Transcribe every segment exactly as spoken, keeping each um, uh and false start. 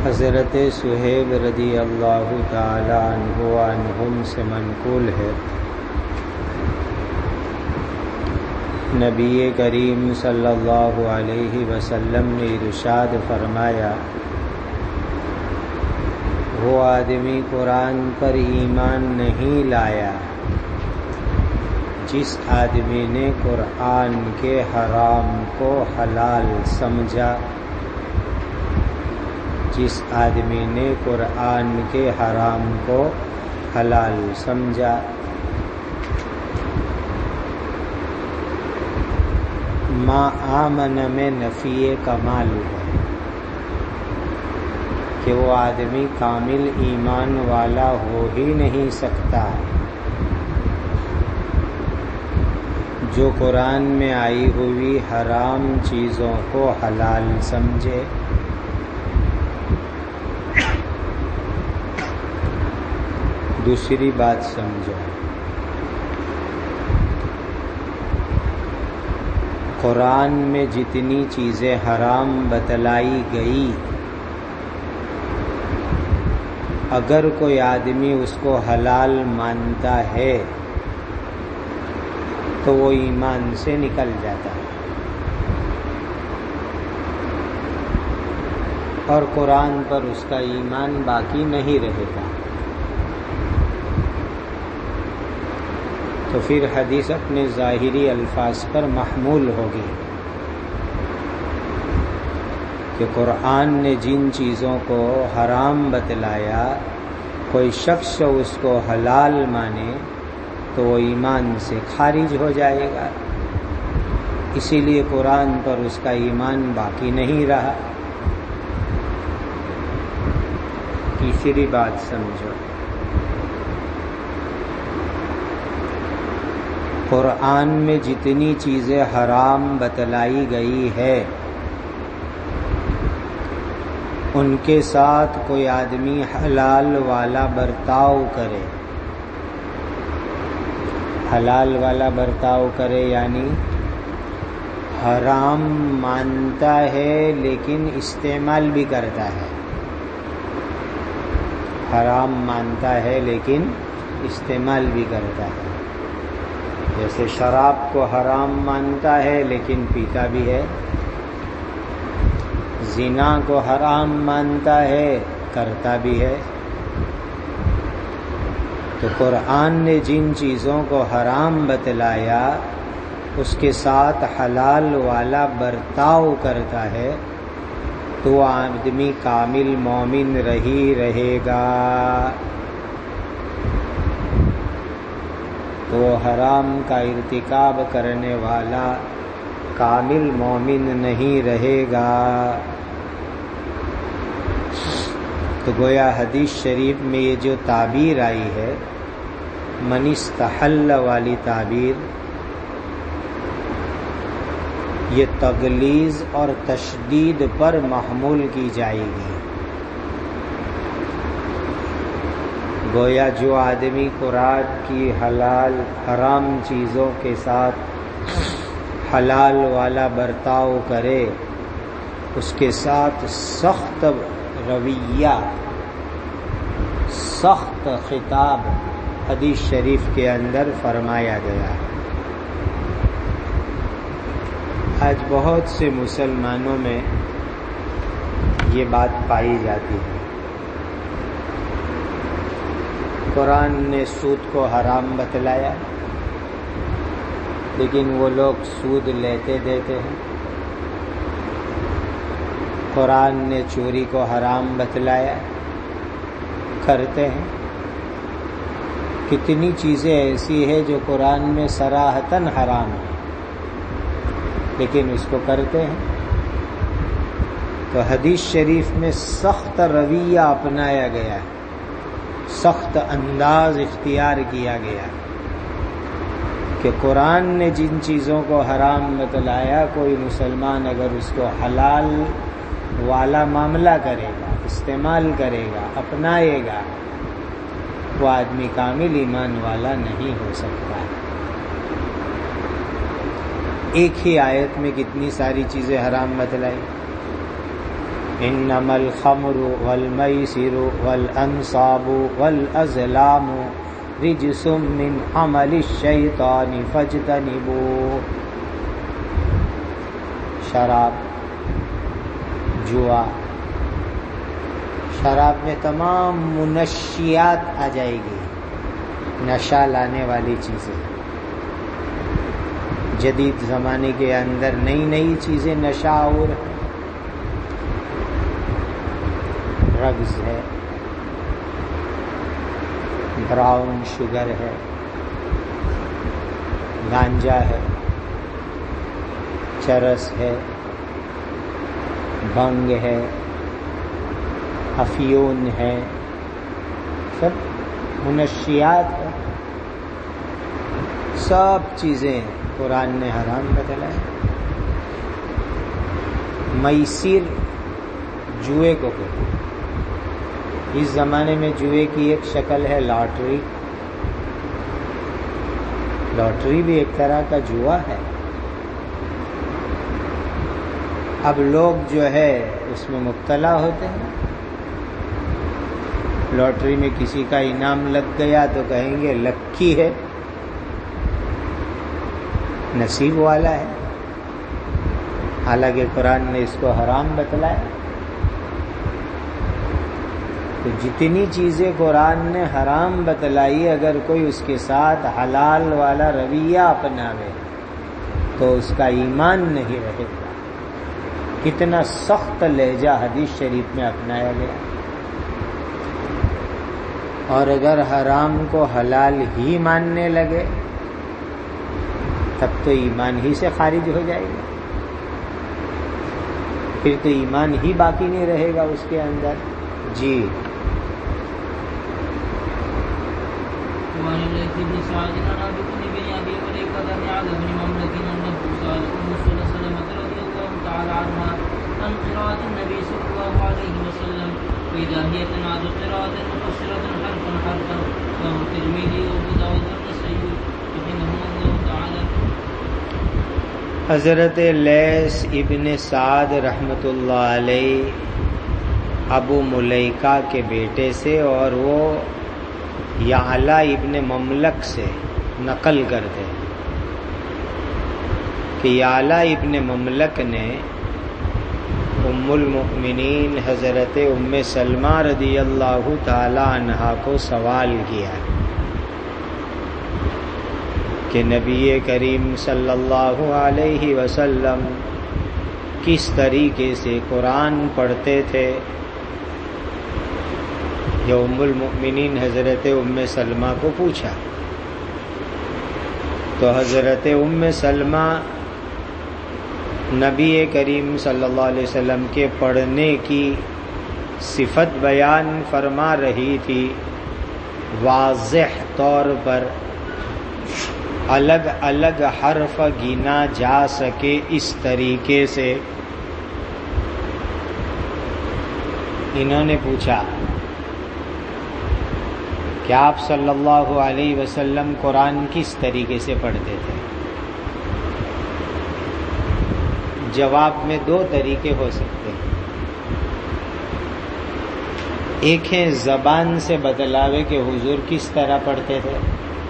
حضرت صہیب رضی اللہ تعالی عنہ عنہم سے منقول ہے، نبی کریم صلی اللہ علیہ وسلم نے ارشاد فرمایا، وہ آدمی قرآن پر ایمان نہیں لایا جس آدمی نے قرآن کے حرام کو حلال سمجھا، جس آدمی نے قرآن کے حرام کو حلال سمجھا۔ ما آمن میں نفی کمال ہے کہ وہ آدمی کامل ایمان والا ہو ہی نہیں سکتا جو قرآن میں آئی ہوئی حرام چیزوں کو حلال سمجھے۔ دوسری بات سمجھو، قرآن میں جتنی چیزیں حرام بتلائی گئی، اگر کوئی آدمی اس کو حلال مانتا ہے تو وہ ایمان سے نکل جاتا ہے، اور قرآن پر اس کا ایمان باقی نہیں رہے گا۔ تو پھر حدیث اپنے ظاہری الفاظ پر محمول ہوگی کہ قرآن نے جن چیزوں کو حرام بتلایا، کوئی شخص اس کو حلال مانے تو وہ ایمان سے خارج ہو جائے گا، اسی لیے قرآن پر اس کا ایمان باقی نہیں رہا۔ تیسری بات سمجھو، قرآن میں جتنی چیزیں حرام بتلائی گئی ہے، ان کے ساتھ کوئی آدمی حلال والا برتاؤ کرے، حلال والا برتاؤ کرے یعنی حرام مانتا ہے لیکن استعمال بھی کرتا ہے، حرام مانتا ہے لیکن استعمال بھی کرتا ہے، جیسے شراب کو حرام مانتا ہے لیکن پیتا بھی ہے، زنا کو حرام مانتا ہے کرتا بھی ہے۔ تو قرآن نے جن چیزوں کو حرام بتلایا اس کے ساتھ حلال والا برتاؤ کرتا ہے تو وہ آدمی کامل مومن رہی رہے گا، تو وہ حرام کا ارتکاب کرنے والا کامل مومن نہیں رہے گا۔ تو گویا حدیث شریف میں یہ جو تعبیر آئی ہے من استحل والی تعبیر، یہ تغلیظ اور تشدید پر محمول کی جائے گی۔ گویا جو آدمی قرآن کی حلال حرام چیزوں کے ساتھ حلال والا برتاؤ کرے، اس کے ساتھ سخت رویہ، سخت خطاب حدیث شریف کے اندر فرمایا گیا ہے۔ آج بہت سے مسلمانوں میں یہ بات پائی جاتی ہے، قرآن نے سود کو حرام بتلایا لیکن وہ لوگ سود لیتے دیتے ہیں، قرآن نے چوری کو حرام بتلایا کرتے ہیں۔ کتنی چیزیں ایسی ہیں جو قرآن میں صراحتاً حرام ہیں لیکن اس کو کرتے ہیں۔ تو حدیث شریف میں سخت رویہ اپنایا گیا ہے، سخت انداز اختیار کیا گیا کہ قرآن نے جن چیزوں کو حرام بتلایا، کوئی مسلمان اگر اس کو حلال والا معاملہ کرے گا، استعمال کرے گا، اپنائے گا، وہ آدمی کامل ایمان والا نہیں ہو سکتا۔ ایک ہی آیت میں کتنی ساری چیزیں حرام بتلائی، انما الخمر والمیسر والانصاب والازلام رجس من عمل الشیطان فاجتنبوه. شراب، جوا، شراب میں تمام منشیات آ جائے گی، نشہ لانے والی چیزیں. جدید زمانے کے اندر نئی نئی چیزیں نشہ اور ڈرگز ہے، براؤن شوگر ہے، گانجا ہے، چرس ہے، بھنگ ہے، افیون ہے، سب منشیات ہے، سب چیزیں قرآن نے حرام بتلائے. میسر جوئے کو کہتے ہیں. اس زمانے میں جوئے کی ایک شکل ہے لاٹری. لاٹری بھی ایک طرح کا جوا ہے. اب لوگ جو ہے اس میں مبتلا ہوتے ہیں. لاٹری میں کسی کا انعام لگ گیا تو کہیں گے لکی ہے، نصیب والا ہے، حالانکہ قرآن نے اس کو حرام بتلایا. تو جتنی چیزیں قرآن نے حرام بتلائی، اگر کوئی اس کے ساتھ حلال والا رویہ اپناوے تو اس کا ایمان نہیں رہے گا. کتنا سخت لہجہ حدیث شریف میں اپنایا گیا. اور اگر حرام کو حلال ہی ماننے لگے تب تو ایمان ہی سے خارج ہو جائے گا، پھر تو ایمان ہی باقی نہیں رہے گا اس کے اندر. جی حضرت لیث ابن سعد رحمۃ اللہ علیہ ابو ملیکہ کے بیٹے سے، اور وہ یعلا ابن مملک سے نقل کرتے ہیں کہ یعلا ابن مملک نے ام المؤمنین حضرت ام سلمہ رضی اللہ تعالی عنہا کو سوال کیا کہ نبی کریم صلی اللہ علیہ وسلم کس طریقے سے قرآن پڑھتے تھے. جو ام المؤمنین حضرت ام سلمہ کو پوچھا تو حضرت ام سلمہ نبی کریم صلی اللہ علیہ وسلم کے پڑھنے کی صفت بیان فرما رہی تھی، واضح طور پر الگ الگ حرف گنا جا سکے اس طریقے سے. انہوں نے پوچھا کہ آپ صلی اللہ علیہ وسلم قرآن کس طریقے سے پڑھتے تھے؟ جواب میں دو طریقے ہو سکتے ہیں. ایک ہے زبان سے بتلاوے کہ حضور کس طرح پڑھتے تھے.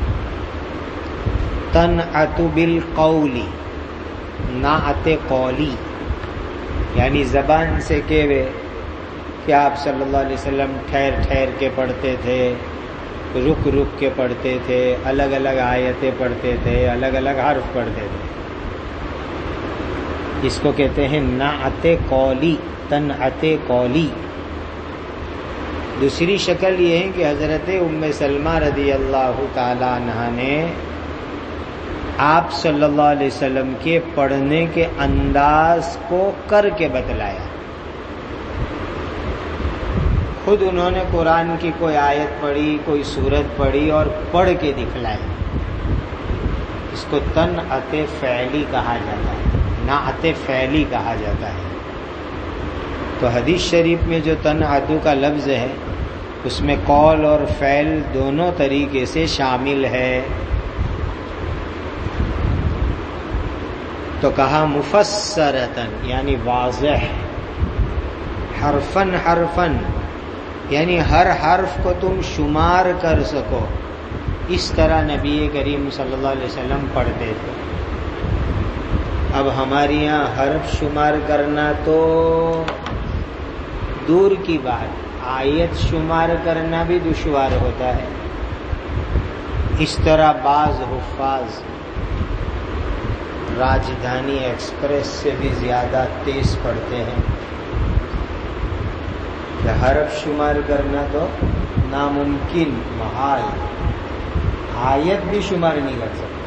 تنعت بالقولی، نعت قولی، یعنی زبان سے کہوے کہ آپ صلی اللہ علیہ وسلم ٹھہر ٹھہر کے پڑھتے تھے، رک رک کے پڑھتے تھے، الگ الگ آیتیں پڑھتے تھے، الگ الگ حرف پڑھتے تھے. اس کو کہتے ہیں نعت قولی، تنعت قولی. دوسری شکل یہ ہے کہ حضرت ام سلمہ رضی اللہ تعالی عنہا نے آپ صلی اللہ علیہ وسلم کے پڑھنے کے انداز کو کر کے بتلایا. خود انہوں نے قرآن کی کوئی آیت پڑھی، کوئی سورت پڑھی اور پڑھ کے دکھلائی. اس کو تنعت فعلی کہا جاتا ہے، نعت فعلی کہا جاتا ہے. تو حدیث شریف میں جو تنعت کا لفظ ہے اس میں قول اور فعل دونوں طریقے سے شامل ہے. تو کہا مفسرتن، یعنی واضح حرفن حرفن یعنی ہر حرف کو تم شمار کر سکو، اس طرح نبی کریم صلی اللہ علیہ وسلم پڑھتے تھے۔ اب ہمارے یہاں حرف شمار کرنا تو دور کی بات، آیت شمار کرنا بھی دشوار ہوتا ہے۔ اس طرح بعض حفاظ راجدھانی ایکسپریس سے بھی زیادہ تیز پڑھتے ہیں کہ حرف شمار کرنا تو ناممکن، محال، آیت بھی شمار نہیں کر سکتے۔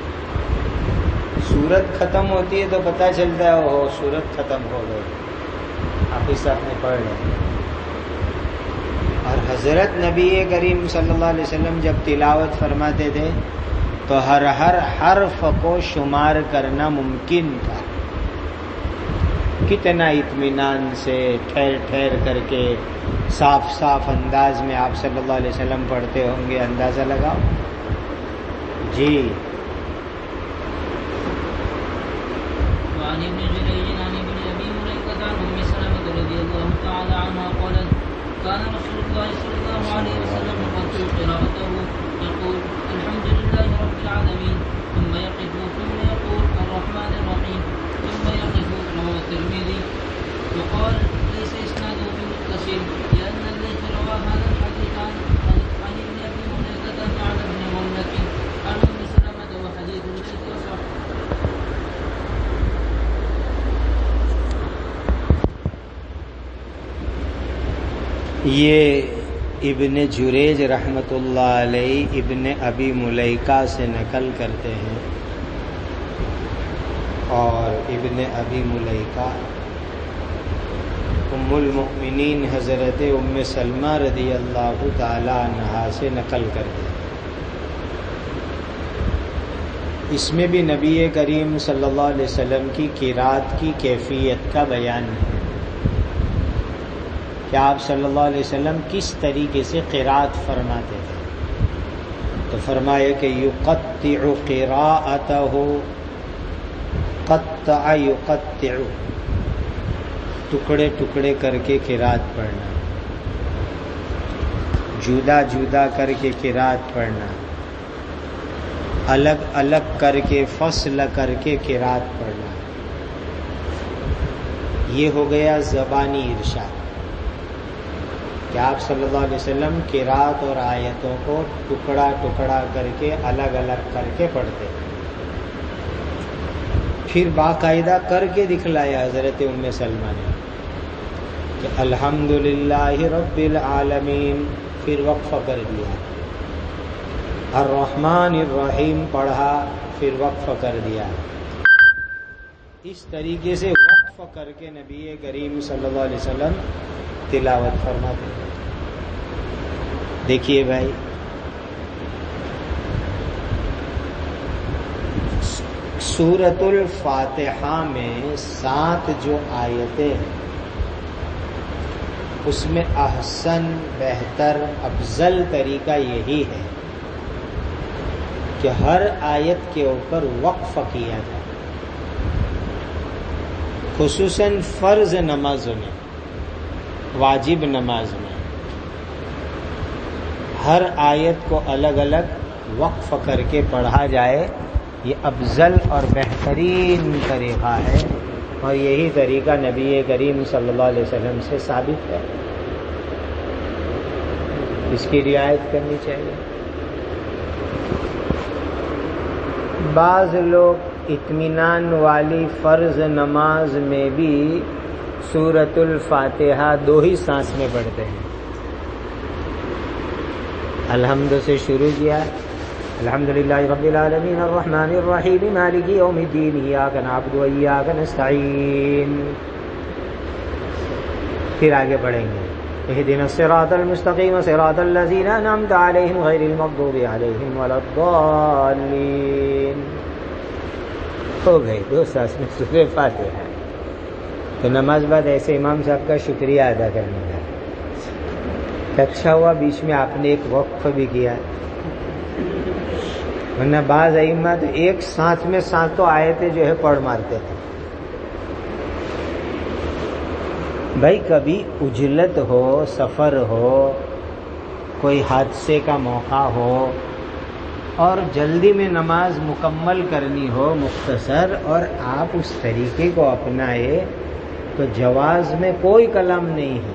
سورت ختم ہوتی ہے تو پتہ چلتا ہے وہ سورت ختم ہو گئی، آپ اس آپ نے پڑھ لیں۔ اور حضرت نبی کریم صلی اللہ علیہ وسلم جب تلاوت فرماتے تھے تو ہر ہر حرف کو شمار کرنا ممکن تھا۔ کتنا اطمینان سے ٹھہر ٹھہر کر کے صاف صاف انداز میں آپ صلی اللہ علیہ وسلم پڑھتے ہوں گے، اندازہ لگاؤ جی۔ وعن ابن جريج عن ابن ابي مليكة عن ام سلمة رضي الله تعالى عنها قالت كان رسول الله صلى الله عليه وسلم يقرأ قراءته يقول الحمد لله رب العالمين ثم يقف ثم يقول الرحمن الرحيم ثم يقف. رواه الترمذي. وقال ليس اسناده بمتصل لان الذي روى هذا الحديث عن عن ابن ابي مليكة عن ابن مملك عن ام سلمة وحديث ليس صح. یہ ابن جریج رحمۃ اللہ علیہ ابن ابی ملیکہ سے نقل کرتے ہیں، اور ابن ابی ملیکہ ام المؤمنین حضرت ام سلمہ رضی اللہ تعالی عنہا سے نقل کرتے ہیں۔ اس میں بھی نبی کریم صلی اللہ علیہ وسلم کی قرات کی کیفیت کا بیان ہے کہ آپ صلی اللہ علیہ وسلم کس طریقے سے قرات فرماتے تھے۔ تو فرمایا کہ یقطع قراءتہ، قطع یقطع، ٹکڑے ٹکڑے کر کے قرات پڑھنا، جدا جدا کر کے قرات پڑھنا، الگ الگ کر کے فصل کر کے قرات پڑھنا، یہ ہو گیا زبانی ارشاد کہ آپ صلی اللہ علیہ وسلم قرات اور آیتوں کو ٹکڑا ٹکڑا کر کے الگ الگ کر کے پڑھتے، پھر باقاعدہ کر کے دکھلایا حضرت ام سلمہ نے کہ الحمدللہ رب العالمین، پھر وقفہ کر دیا، الرحمن الرحیم پڑھا، پھر وقفہ کر دیا۔ اس طریقے سے وقف کر کے نبی کریم صلی اللہ علیہ وسلم تلاوت فرماتے ہیں۔ دیکھیے بھائی، سورۃ الفاتحہ میں سات جو آیتیں ہیں اس میں احسن، بہتر، افضل طریقہ یہی ہے کہ ہر آیت کے اوپر وقف کیا جائے، خصوصاً فرض نمازوں میں، واجب نماز میں ہر آیت کو الگ الگ وقف کر کے پڑھا جائے، یہ افضل اور بہترین طریقہ ہے، اور یہی طریقہ نبی کریم صلی اللہ علیہ وسلم سے ثابت ہے۔ اس کی رعایت کرنی چاہیے۔ بعض لوگ اطمینان والی فرض نماز میں بھی سورۃ الفاتحہ دو ہی سانس میں پڑھتے ہیں۔ الحمد سے شروع کیا، الحمدللہ رب العالمین الرحمن الرحیم مالک یوم الدین ایاک نعبد و ایاک نستعین، پھر آگے پڑھیں گے اہدنا الصراط المستقیم صراط الذین انعمت علیہم غیر المغضوب علیہم ولا الضالین۔ ہو گئی دو سانس میں سورۃ فاتحہ۔ تو نماز بعد ایسے امام صاحب کا شکریہ ادا کرنے کا اچھا ہوا بیچ میں آپ نے ایک وقف بھی کیا، ورنہ بعض ائمہ تو ایک سانس میں سانتوں آیتیں جو ہے پڑھ مارتے تھے۔ بھائی کبھی اجلت ہو، سفر ہو، کوئی حادثے کا موقع ہو اور جلدی میں نماز مکمل کرنی ہو مختصر، اور آپ اس طریقے کو اپنائے تو جواز میں کوئی کلام نہیں ہے،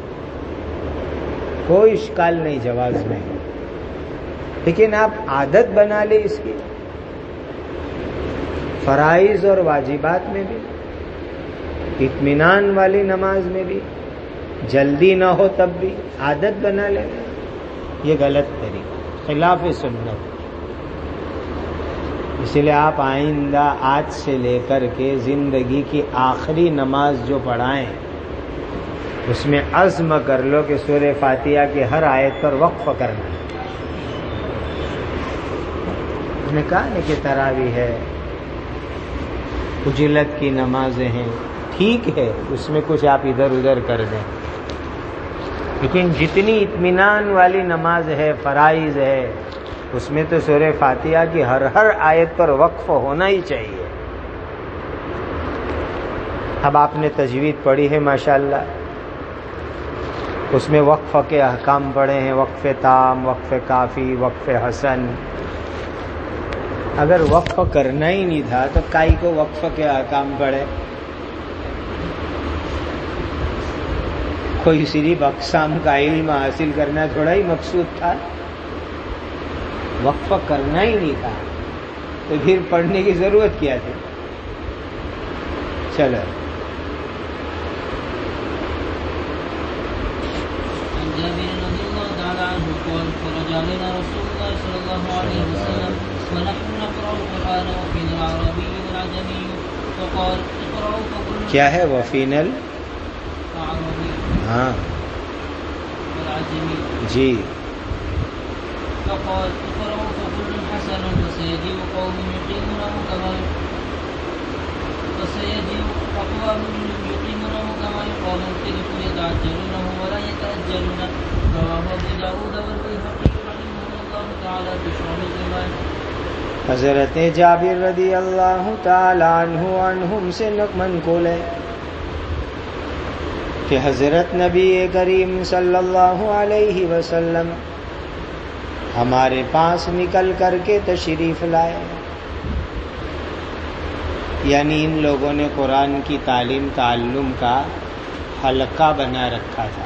کوئی اشکال نہیں جواز میں، لیکن آپ عادت بنا لیں اس کی، فرائض اور واجبات میں بھی، اطمینان والی نماز میں بھی، جلدی نہ ہو تب بھی عادت بنا لیں، یہ غلط طریقہ، خلاف سنت۔ اسی لیے آپ آئندہ آج سے لے کر کے زندگی کی آخری نماز جو پڑھائیں اس میں عزم کر لو کہ سورہ فاتحہ کی ہر آیت پر وقف کرنا ہے۔ اس نے کہا کہ تراویح ہے، اجلت کی نمازیں ہیں، ٹھیک ہے اس میں کچھ آپ ادھر ادھر کر دیں، لیکن جتنی اطمینان والی نماز ہے، فرائض ہے، اس میں تو سورہ فاتحہ کی ہر ہر آیت پر وقف ہونا ہی چاہیے۔ اب آپ نے تجوید پڑھی ہے ماشاءاللہ، اس میں وقف کے احکام پڑھے ہیں، وقف تام، وقف کافی، وقف حسن۔ اگر وقف کرنا ہی نہیں تھا تو کائی کو وقف کے احکام پڑھے؟ کوئی صرف اقسام کا علم حاصل کرنا تھوڑا ہی مقصود تھا، وقف کرنا ہی نہیں تھا تو پھر پڑھنے کی ضرورت کیا تھی؟ چلو جابر رضي الله تعالى عنه قال فرجع علينا رسول الله صلى الله عليه وسلم ونحن نقرأ القرآن وفينا العربي والعجمي فقال اقرأوا فكل کیا ہے وفین ال العربي ہاں والعجمي جی فقال اقرأوا فكل حسن وسيجيء قوم يقيمونه كما وسيجيء أقوام يقيمونه كما يقام الخلف يتعجلونه ولا يتأجلون رواه أبو داود والبيهقي رحمه الله تعالى في شعب الإيمان۔ حضرت جابر رضی اللہ تعالی عنہ عنہم سے منقول ہے کہ حضرت نبی کریم صلی اللہ علیہ وسلم ہمارے پاس نکل کر کے تشریف لائے، یعنی ان لوگوں نے قرآن کی تعلیم تعلم کا حلقہ بنا رکھا تھا،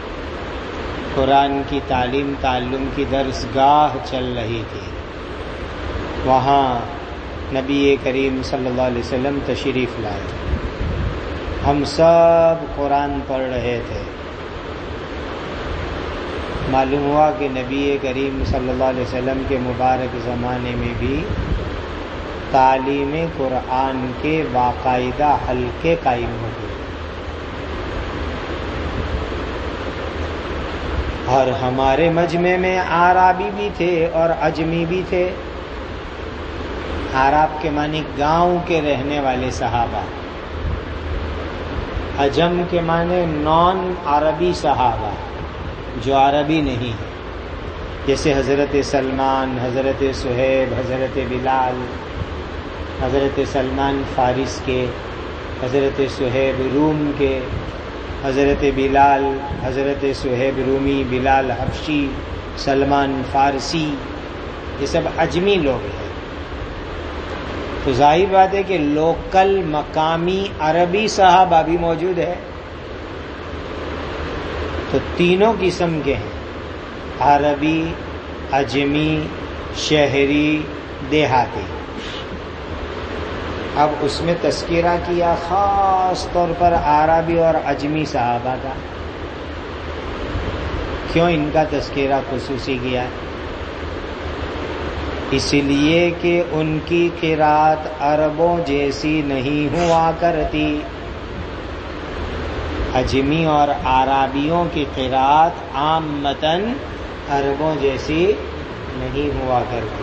قرآن کی تعلیم تعلم کی درسگاہ چل رہی تھی، وہاں نبی کریم صلی اللہ علیہ وسلم تشریف لائے، ہم سب قرآن پڑھ رہے تھے۔ معلوم ہوا کہ نبی کریم صلی اللہ علیہ وسلم کے مبارک زمانے میں بھی تعلیم قرآن کے باقاعدہ حلقے قائم ہو گئے، اور ہمارے مجمع میں اعرابی بھی تھے اور عجمی بھی تھے۔ اعراب کے معنی گاؤں کے رہنے والے صحابہ، عجم کے معنی نان عربی صحابہ جو عربی نہیں ہے، جیسے حضرت سلمان، حضرت صہیب، حضرت بلال، حضرت سلمان فارس کے، حضرت صہیب روم کے، حضرت بلال، حضرت صہیب رومی، بلال حبشی، سلمان فارسی، یہ سب عجمی لوگ ہیں۔ تو ظاہر بات ہے کہ لوکل مقامی عربی صحابہ بھی موجود ہے، تو تینوں قسم کے ہیں، عربی، عجمی، شہری، دیہاتی۔ اب اس میں تذکرہ کیا خاص طور پر عربی اور عجمی صحابہ کا، کیوں ان کا تذکرہ خصوصی کیا؟ اس لیے کہ ان کی قرات عربوں جیسی نہیں ہوا کرتی، عجمی اور عربیوں کی قرات عامتاً عربوں جیسی نہیں ہوا کرتی۔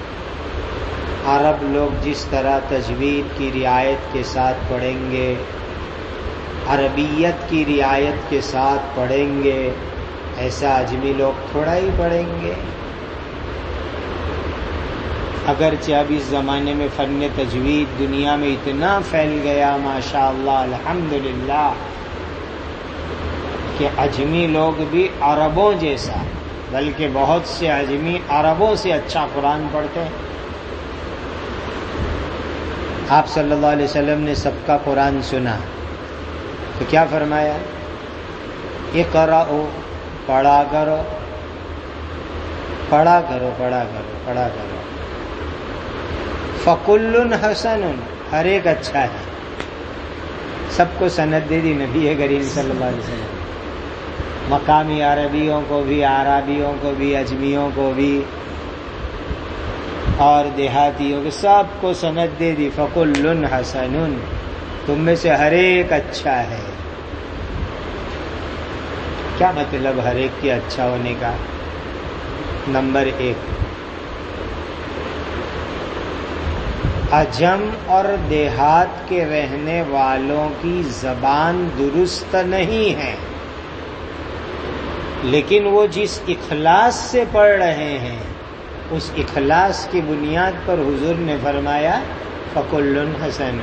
عرب لوگ جس طرح تجوید کی رعایت کے ساتھ پڑھیں گے، عربیت کی رعایت کے ساتھ پڑھیں گے، ایسا عجمی لوگ تھوڑا ہی پڑھیں گے۔ اگرچہ اب اس زمانے میں فن تجوید دنیا میں اتنا پھیل گیا ماشاء اللہ الحمدللہ کہ عجمی لوگ بھی عربوں جیسا، بلکہ بہت سے عجمی عربوں سے اچھا قرآن پڑھتے ہیں۔ آپ صلی اللہ علیہ وسلم نے سب کا قرآن سنا تو کیا فرمایا؟ اقرأوا، پڑھا کرو پڑھا کرو پڑھا کرو پڑھا کرو فکل حسن، ہر ایک اچھا ہے۔ سب کو سند دے دی نبی کریم صلی اللہ علیہ وسلم، مقامی عربیوں کو بھی، عربیوں کو بھی، اجمیوں کو بھی، اور دیہاتیوں کو، سب کو سند دے دی فکل حسن، تم میں سے ہر ایک اچھا ہے۔ کیا مطلب ہر ایک کے اچھا ہونے کا؟ نمبر ایک، عجم اور دیہات کے رہنے والوں کی زبان درست نہیں ہے، لیکن وہ جس اخلاص سے پڑھ رہے ہیں اس اخلاص کی بنیاد پر حضور نے فرمایا فکل حسن۔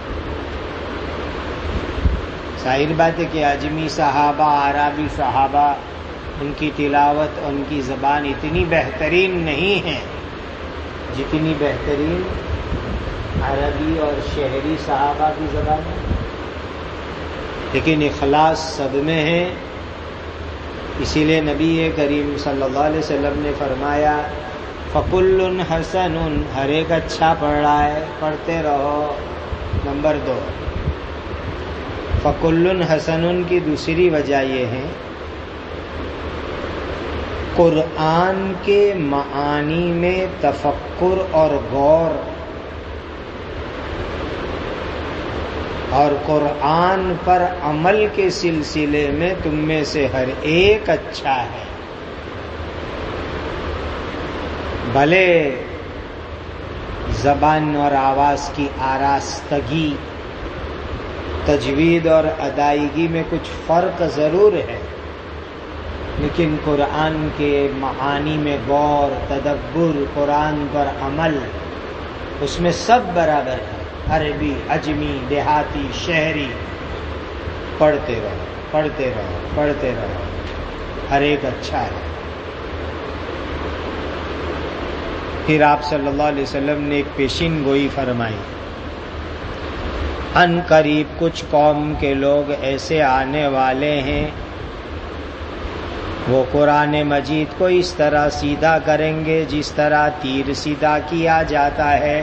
ظاہر بات ہے کہ عجمی صحابہ، عربی صحابہ، ان کی تلاوت، ان کی زبان اتنی بہترین نہیں ہے جتنی بہترین عربی اور شہری صحابہ کی زبان ہے، لیکن اخلاص سب میں ہے۔ اسی لیے نبی کریم صلی اللہ علیہ وسلم نے فرمایا فکل حسن، ہر ایک اچھا پڑھ رہا ہے، پڑھتے رہو۔ نمبر دو، فکل حسن کی دوسری وجہ یہ ہے قرآن کے معانی میں تفکر اور غور، اور قرآن پر عمل کے سلسلے میں تم میں سے ہر ایک اچھا ہے۔ بھلے زبان اور آواز کی آراستگی، تجوید اور ادائیگی میں کچھ فرق ضرور ہے، لیکن قرآن کے معانی میں غور، تدبر، قرآن پر عمل، اس میں سب برابر ہے۔ عربی، اجمی، دیہاتی، شہری، پڑھتے رہو پڑھتے رہو پڑھتے رہو، ہر ایک اچھا ہے۔ پھر آپ صلی اللہ علیہ وسلم نے ایک پیشین گوئی فرمائی، ان قریب کچھ قوم کے لوگ ایسے آنے والے ہیں وہ قرآن مجید کو اس طرح سیدھا کریں گے جس طرح تیر سیدھا کیا جاتا ہے۔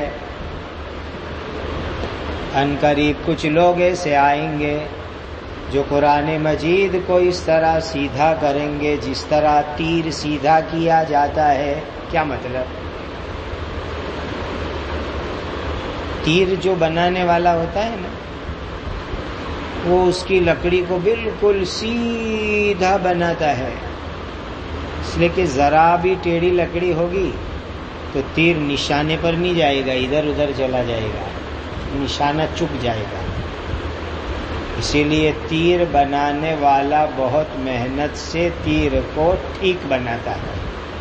ان قریب کچھ لوگ ایسے آئیں گے جو قرآن مجید کو اس طرح سیدھا کریں گے جس طرح تیر سیدھا کیا جاتا ہے۔ کیا مطلب؟ تیر جو بنانے والا ہوتا ہے نا، وہ اس کی لکڑی کو بالکل سیدھا بناتا ہے، اس لیے کہ ذرا بھی ٹیڑھی لکڑی ہوگی تو تیر نشانے پر نہیں جائے گا، ادھر ادھر چلا جائے گا، نشانہ چپ جائے گا۔ اسی لیے تیر بنانے والا بہت محنت سے تیر کو ٹھیک بناتا ہے،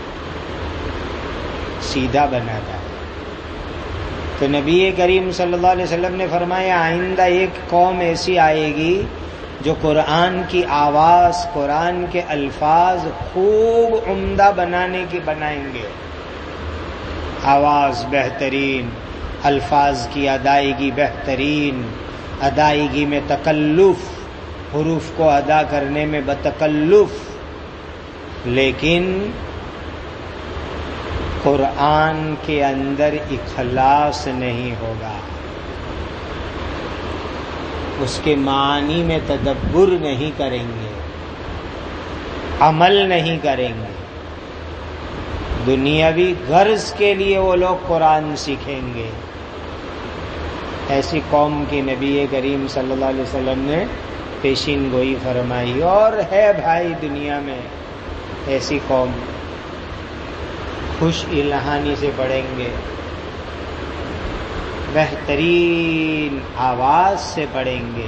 سیدھا بناتا ہے۔ تو نبی کریم صلی اللہ علیہ وسلم نے فرمایا آئندہ ایک قوم ایسی آئے گی جو قرآن کی آواز، قرآن کے الفاظ خوب عمدہ بنانے کے بنائیں گے، آواز بہترین، الفاظ کی ادائیگی بہترین، ادائیگی میں تکلف، حروف کو ادا کرنے میں بتکلف، لیکن قرآن کے اندر اخلاص نہیں ہوگا، اس کے معنی میں تدبر نہیں کریں گے، عمل نہیں کریں گے، دنیاوی غرض کے لیے وہ لوگ قرآن سیکھیں گے۔ ایسی قوم کی نبی کریم صلی اللہ علیہ وسلم نے پیشین گوئی فرمائی، اور ہے بھائی دنیا میں ایسی قوم، خوش الہانی سے پڑھیں گے، بہترین آواز سے پڑھیں گے،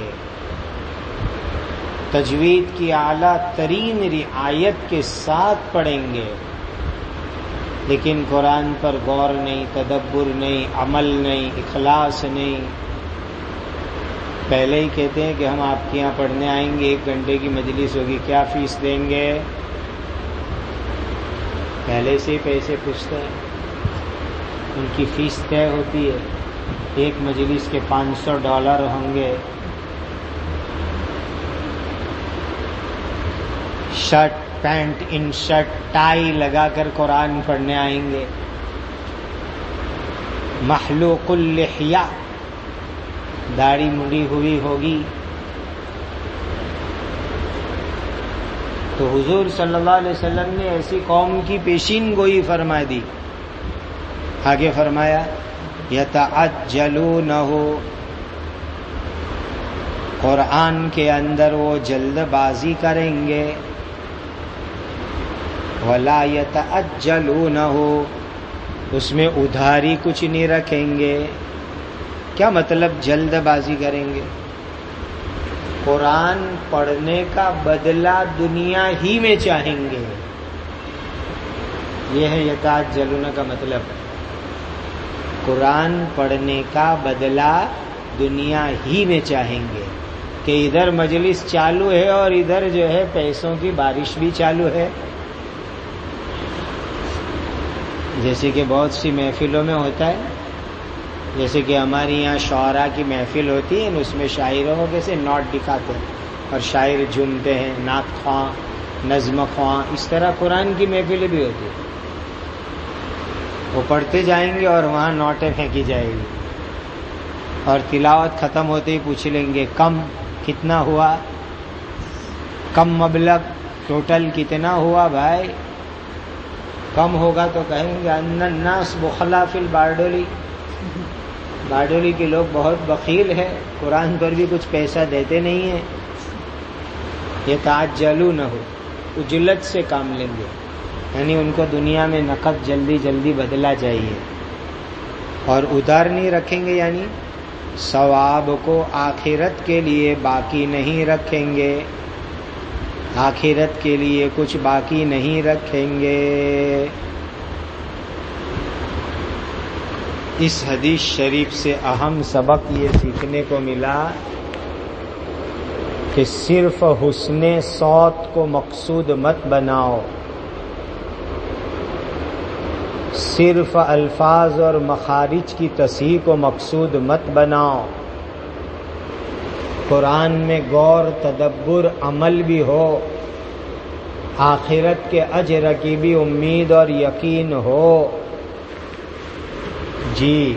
تجوید کی اعلیٰ ترین رعایت کے ساتھ پڑھیں گے، لیکن قرآن پر غور نہیں، تدبر نہیں، عمل نہیں، اخلاص نہیں، پہلے ہی کہتے ہیں کہ ہم آپ کے یہاں پڑھنے آئیں گے، ایک گھنٹے کی مجلس ہوگی، کیا فیس دیں گے؟ پہلے سے ہی پیسے پوچھتے ہیں، ان کی فیس طے ہوتی ہے، ایک مجلس کے پانچ سو ڈالر ہوں گے۔ Shirt pant in shirt tie لگا کر قرآن پڑھنے آئیں گے، محلوق اللحیہ، داڑھی مڑی ہوئی ہوگی۔ تو حضور صلی اللہ علیہ وسلم نے ایسی قوم کی پیشین گوئی فرما دی۔ آگے فرمایا یتعجلونہ، قرآن کے اندر وہ جلد بازی کریں گے، ولا یتعجلونہ، اس میں ادھاری کچھ نہیں رکھیں گے۔ کیا مطلب جلد بازی کریں گے؟ قرآن پڑھنے کا بدلہ دنیا ہی میں چاہیں گے، یہ ہے یتعجلون کا مطلب۔ قرآن پڑھنے کا بدلہ دنیا ہی میں چاہیں گے، کہ ادھر مجلس چالو ہے اور ادھر جو ہے پیسوں کی بارش بھی چالو ہے۔ جیسے کہ بہت سی محفلوں میں ہوتا ہے، جیسے کہ ہمارے یہاں شعراء کی محفل ہوتی ہے، اس میں شاعروں کو کیسے نوٹ دکھاتے ہیں اور شاعر جھومتے ہیں، نعت خواں، نظم خواں، اس طرح قرآن کی محفلیں بھی ہوتی ہیں۔ وہ پڑھتے جائیں گے اور وہاں نوٹیں پھینکی جائے گی، اور تلاوت ختم ہوتے ہی پوچھ لیں گے کم کتنا ہوا، کم مبلغ، ٹوٹل کتنا ہوا بھائی؟ کم ہوگا تو کہیں گے ان الناس بخلا فی البارڈولی، بارڈولی کے لوگ بہت بخیل ہے، قرآن پر بھی کچھ پیسہ دیتے نہیں ہیں۔ یہ تعجلونہ، اجلت سے کام لیں گے، یعنی ان کو دنیا میں نقد جلدی جلدی بدلا چاہیے، اور ادھار نہیں رکھیں گے، یعنی ثواب کو آخرت کے لیے باقی نہیں رکھیں گے، آخرت کے لیے کچھ باقی نہیں رکھیں گے۔ اس حدیث شریف سے اہم سبق یہ سیکھنے کو ملا کہ صرف حسن صوت کو مقصود مت بناؤ، صرف الفاظ اور مخارج کی تصحیح کو مقصود مت بناؤ، قرآن میں غور، تدبر، عمل بھی ہو، آخرت کے اجر کی بھی امید اور یقین ہو۔ جی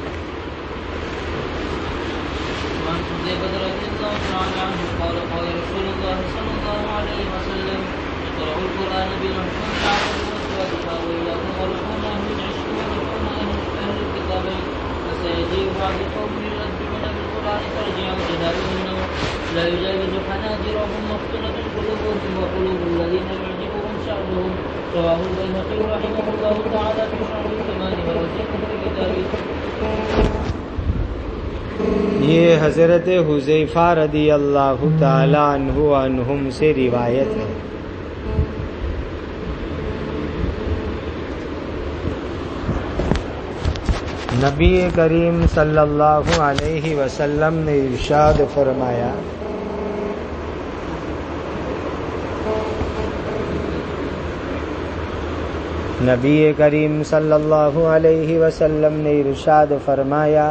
لا يجاوز حناجرهم مفتونة قلوبهم وقلوب الذين يعجبهم شأنهم، رواه البيهقي رحمه الله تعالى في شرح الإيمان والوثيقة في كتابه۔ یہ حضرت حذیفہ رضی اللہ تعالی عنہ عنہم سے روایت ہے۔ نبی کریم صلی اللہ علیہ وسلم نے ارشاد فرمایا، نبی کریم صلی اللہ علیہ وسلم نے ارشاد فرمایا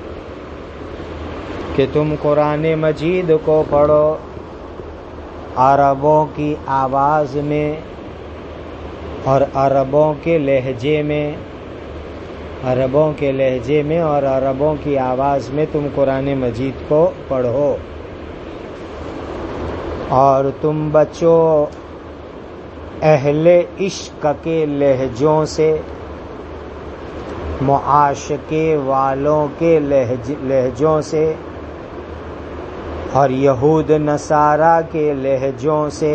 کہ تم قرآن مجید کو پڑھو عربوں کی آواز میں اور عربوں کے لہجے میں، عربوں کے لہجے میں اور عربوں کی آواز میں تم قرآن مجید کو پڑھو، اور تم بچو اہل عشق کے لہجوں سے، معاشقے والوں کے لہج لہجوں سے اور یہود نصارہ کے لہجوں سے۔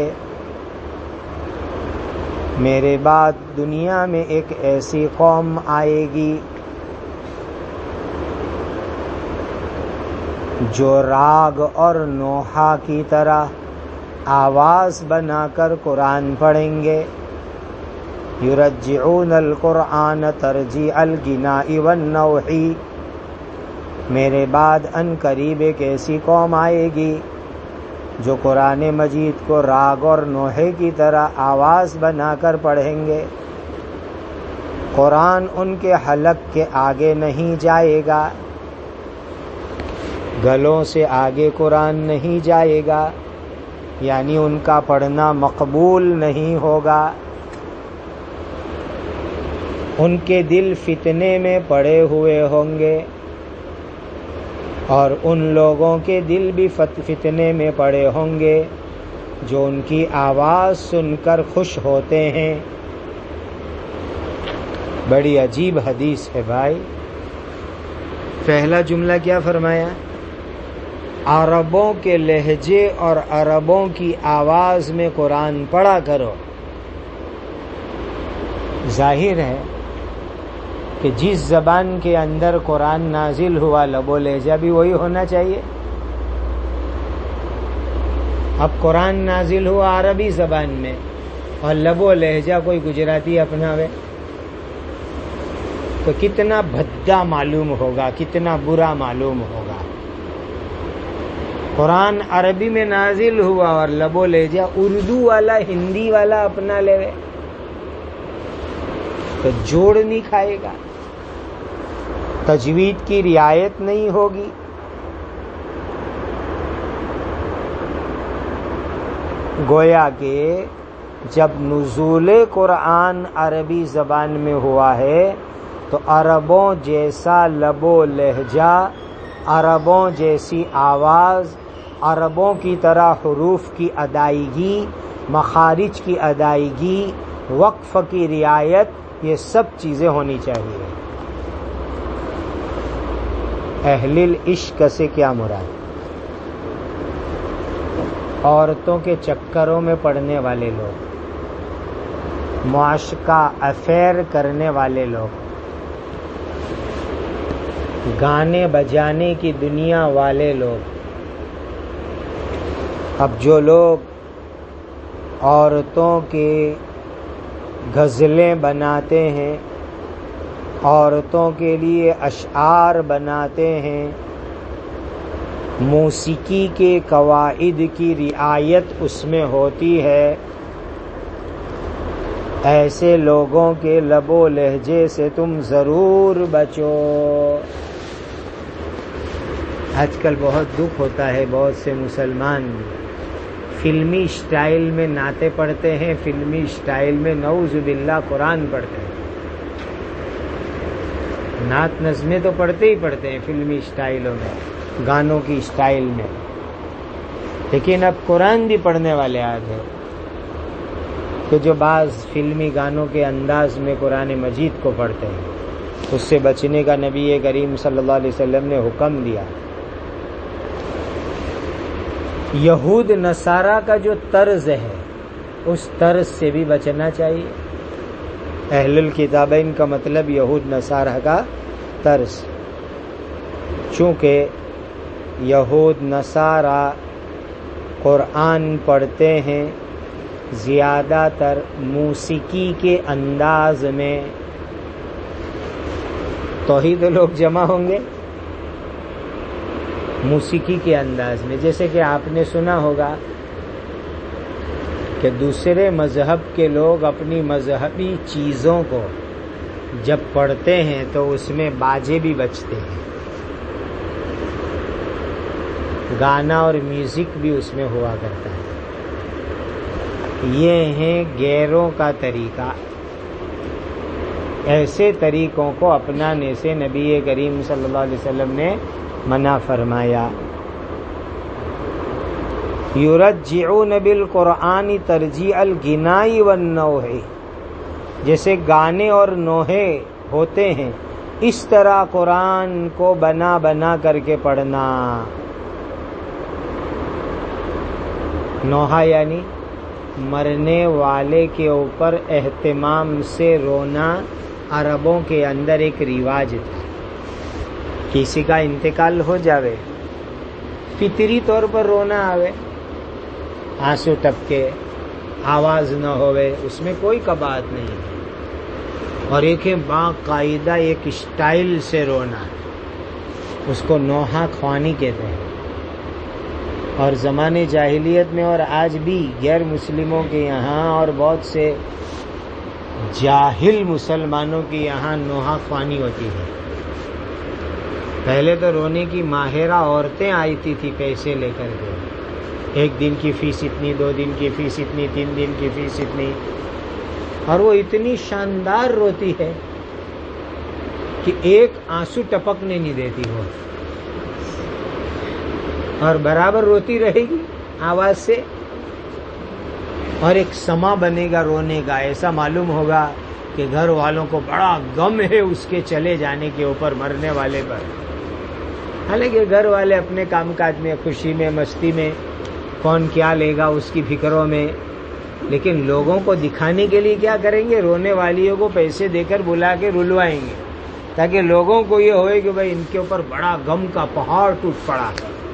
میرے بعد دنیا میں ایک ایسی قوم آئے گی جو راگ اور نوحہ کی طرح آواز بنا کر قرآن پڑھیں گے، یرجعون القرآن ترجیع الغناء والنوح، میرے بعد ان قریب ایک ایسی قوم آئے گی جو قرآن مجید کو راگ اور نوحے کی طرح آواز بنا کر پڑھیں گے. قرآن ان کے حلق کے آگے نہیں جائے گا، گلوں سے آگے قرآن نہیں جائے گا، یعنی ان کا پڑھنا مقبول نہیں ہوگا. ان کے دل فتنے میں پڑے ہوئے ہوں گے اور ان لوگوں کے دل بھی فتنے میں پڑے ہوں گے جو ان کی آواز سن کر خوش ہوتے ہیں. بڑی عجیب حدیث ہے بھائی. پہلا جملہ کیا فرمایا؟ عربوں کے لہجے اور عربوں کی آواز میں قرآن پڑھا کرو. ظاہر ہے کہ جس زبان کے اندر قرآن نازل ہوا لب و لہجہ بھی وہی ہونا چاہیے. اب قرآن نازل ہوا عربی زبان میں اور لب و لہجہ کوئی گجراتی اپناوے تو کتنا بھدا معلوم ہوگا، کتنا برا معلوم ہوگا. قرآن عربی میں نازل ہوا اور لب و لہجہ اردو والا ہندی والا اپنا لے تو جوڑ نہیں کھائے گا، تجوید کی رعایت نہیں ہوگی. گویا کہ جب نزول قرآن عربی زبان میں ہوا ہے تو عربوں جیسا لب و لہجہ، عربوں جیسی آواز، عربوں کی طرح حروف کی ادائیگی، مخارج کی ادائیگی، وقف کی رعایت، یہ سب چیزیں ہونی چاہیے. اہل العشق سے کیا مراد؟ عورتوں کے چکروں میں پڑنے والے لوگ، معاشقہ افیئر کرنے والے لوگ، گانے بجانے کی دنیا والے لوگ. اب جو لوگ عورتوں کے غزلیں بناتے ہیں، عورتوں کے لیے اشعار بناتے ہیں، موسیقی کے قواعد کی رعایت اس میں ہوتی ہے، ایسے لوگوں کے لب و لہجے سے تم ضرور بچو. آج کل بہت دکھ ہوتا ہے، بہت سے مسلمان فلمی اسٹائل میں نعتیں پڑھتے ہیں، فلمی اسٹائل میں نعوذ باللہ قرآن پڑھتے ہیں. نعت نظمیں تو پڑھتے ہی پڑھتے ہیں فلمی اسٹائلوں میں، گانوں کی اسٹائل میں، لیکن اب قرآن بھی پڑھنے والے آ گئے کہ جو بعض فلمی گانوں کے انداز میں قرآن مجید کو پڑھتے ہیں. اس سے بچنے کا نبی کریم صلی اللہ علیہ وسلم نے حکم دیا. یہود نصارہ کا جو طرز ہے اس طرز سے بھی بچنا چاہیے. اہل الکتابین کا مطلب یہود نصارہ کا طرز، چونکہ یہود نصارہ قرآن پڑھتے ہیں زیادہ تر موسیقی کے انداز میں. توحید لوگ جمع ہوں گے موسیقی کے انداز میں. جیسے کہ آپ نے سنا ہوگا کہ دوسرے مذہب کے لوگ اپنی مذہبی چیزوں کو جب پڑھتے ہیں تو اس میں باجے بھی بجتے ہیں، گانا اور میوزک بھی اس میں ہوا کرتا ہے. یہ ہیں غیروں کا طریقہ. ایسے طریقوں کو اپنانے سے نبی کریم صلی اللہ علیہ وسلم نے منع فرمایا. یرجعون بالقرآن ترجیع الغناء والنوح، جیسے گانے اور نوحے ہوتے ہیں اس طرح قرآن کو بنا بنا کر کے پڑھنا. نوحہ یعنی مرنے والے کے اوپر اہتمام سے رونا. عربوں کے اندر ایک رواج تھا، کسی کا انتقال ہو جاوے فطری طور پر رونا آوے، آنسو ٹپکے، آواز نہ ہوئے، اس میں کوئی قباحت نہیں ہے. اور ایک ہے باقاعدہ ایک اسٹائل سے رونا، اس کو نوحہ خوانی کہتے ہیں. اور زمانے جاہلیت میں اور آج بھی غیر مسلموں کے یہاں اور بہت سے جاہل مسلمانوں کے یہاں نوحہ خوانی ہوتی ہے. پہلے تو رونے کی ماہرہ عورتیں آتی تھی پیسے لے کر کے، ایک دن کی فیس اتنی، دو دن کی فیس اتنی، تین دن کی فیس اتنی، اور وہ اتنی شاندار روتی ہے کہ ایک آنسو ٹپکنے نہیں دیتی وہ، اور برابر روتی رہے گی آواز سے، اور ایک سما بنے گا رونے کا. ایسا معلوم ہوگا کہ گھر والوں کو بڑا غم ہے اس کے چلے جانے کے اوپر، مرنے والے پر. حالانکہ گھر والے اپنے کام کاج میں، خوشی میں، مستی میں، کون کیا لے گا اس کی فکروں میں، لیکن لوگوں کو دکھانے کے لیے کیا کریں گے؟ رونے والیوں کو پیسے دے کر بلا کے رلوائیں گے، تاکہ لوگوں کو یہ ہوئے کہ بھائی ان کے اوپر بڑا غم کا پہاڑ ٹوٹ پڑا.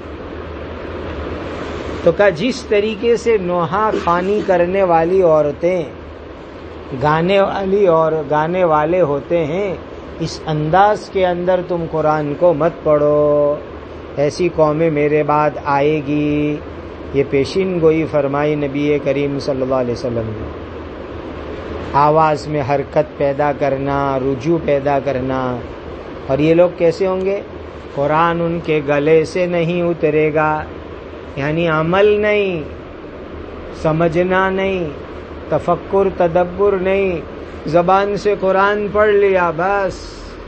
تو کہا جس طریقے سے نوحہ خوانی کرنے والی عورتیں گانے والی اور گانے والے ہوتے ہیں، اس انداز کے اندر تم قرآن کو مت پڑھو، ایسی قومیں میرے بعد آئے گی. یہ پیشین گوئی فرمائی نبی کریم صلی اللہ علیہ وسلم نے. آواز میں حرکت پیدا کرنا، رجوع پیدا کرنا. اور یہ لوگ کیسے ہوں گے؟ قرآن ان کے گلے سے نہیں اترے گا، یعنی عمل نہیں، سمجھنا نہیں، تفکر تدبر نہیں، زبان سے قرآن پڑھ لیا بس.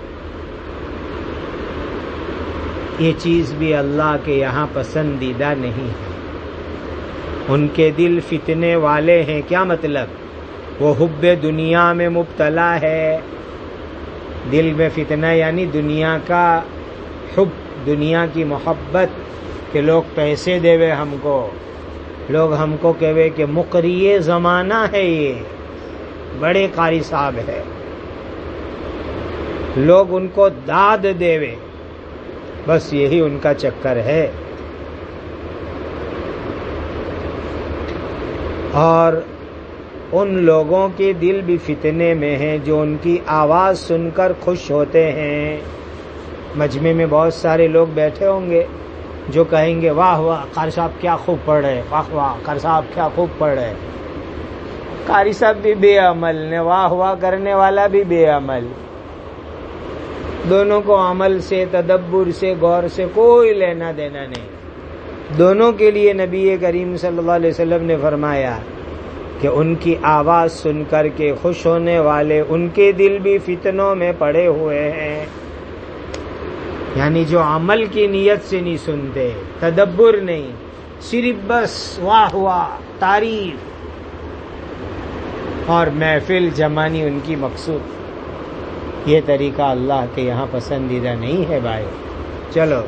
یہ چیز بھی اللہ کے یہاں پسندیدہ نہیں ہے. ان کے دل فتنے والے ہیں. کیا مطلب؟ وہ حب دنیا میں مبتلا ہے. دل میں فتنہ یعنی دنیا کا حب، دنیا کی محبت، کہ لوگ پیسے دے ہم کو، لوگ ہم کو کہوے کہ مقری زمانہ ہے، یہ بڑے قاری صاحب ہے، لوگ ان کو داد دیوے، بس یہی ان کا چکر ہے. اور ان لوگوں کے دل بھی فتنے میں ہیں جو ان کی آواز سن کر خوش ہوتے ہیں. مجمع میں بہت سارے لوگ بیٹھے ہوں گے جو کہیں گے واہ واہ قاری صاحب کیا خوب پڑھ رہے، واہ واہ قاری صاحب کیا خوب پڑھ رہے. قاری صاحب بھی بے عمل نے، واہ واہ کرنے والا بھی بے عمل. دونوں کو عمل سے، تدبر سے، غور سے کوئی لینا دینا نہیں. دونوں کے لیے نبی کریم صلی اللہ علیہ وسلم نے فرمایا کہ ان کی آواز سن کر کے خوش ہونے والے، ان کے دل بھی فتنوں میں پڑے ہوئے ہیں. یعنی جو عمل کی نیت سے نہیں سنتے، تدبر نہیں، صرف بس واہ واہ، تعریف اور محفل جمانی ان کی مقصود. یہ طریقہ اللہ کے یہاں پسندیدہ نہیں ہے بھائی. چلو.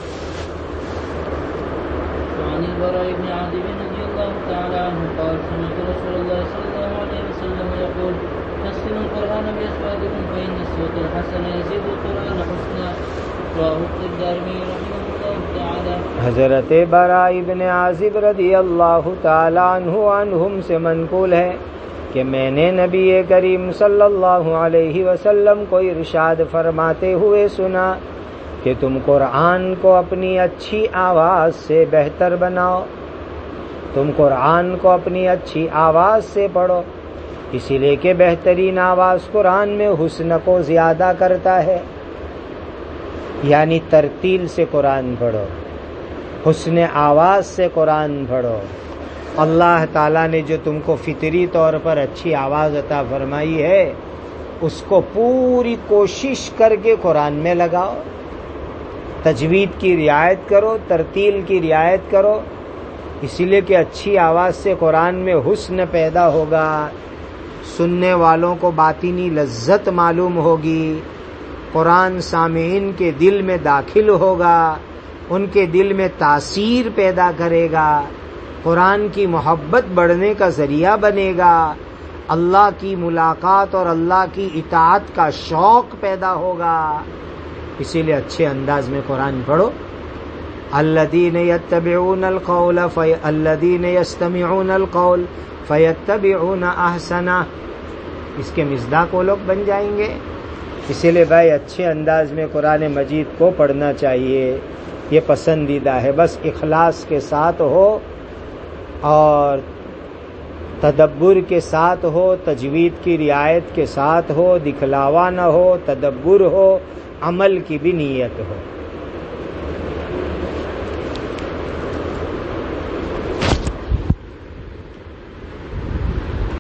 وعن البراء بن عازب رضي الله تعالى عنه قال سمعت رسول الله صلى الله عليه وسلم يقول حسنوا القرآن بأصواتكم فإن الصوت الحسن يزيد القرآن حسنا. رواه الدارمي رحمه الله تعالى. حضرت براء بن عازب رضی اللہ تعالی عنہ عنہم سے منقول ہے کہ میں نے نبی کریم صلی اللہ علیہ وسلم کو ارشاد فرماتے ہوئے سنا کہ تم قرآن کو اپنی اچھی آواز سے بہتر بناؤ، تم قرآن کو اپنی اچھی آواز سے پڑھو، اسی لیے کہ بہترین آواز قرآن میں حسن کو زیادہ کرتا ہے. یعنی ترتیل سے قرآن پڑھو، حسن آواز سے قرآن پڑھو. اللہ تعالیٰ نے جو تم کو فطری طور پر اچھی آواز عطا فرمائی ہے، اس کو پوری کوشش کر کے قرآن میں لگاؤ. تجوید کی رعایت کرو، ترتیل کی رعایت کرو، اسی لیے کہ اچھی آواز سے قرآن میں حسن پیدا ہوگا، سننے والوں کو باطنی لذت معلوم ہوگی، قرآن سامعین کے دل میں داخل ہوگا، ان کے دل میں تاثیر پیدا کرے گا، قرآن کی محبت بڑھنے کا ذریعہ بنے گا، اللہ کی ملاقات اور اللہ کی اطاعت کا شوق پیدا ہوگا. اسی لیے اچھے انداز میں قرآن پڑھو. الذین یتبعون القول فی الذین یستمعون القول فیتبعون احسنہ، اس کے مصداق وہ لوگ بن جائیں گے اسی لیے بھائی اچھے انداز میں قرآن مجید کو پڑھنا چاہیے، یہ پسندیدہ ہے، بس اخلاص کے ساتھ ہو اور تدبر کے ساتھ ہو، تجوید کی رعایت کے ساتھ ہو، دکھلاوا نہ ہو، تدبر ہو، عمل کی بھی نیت ہو۔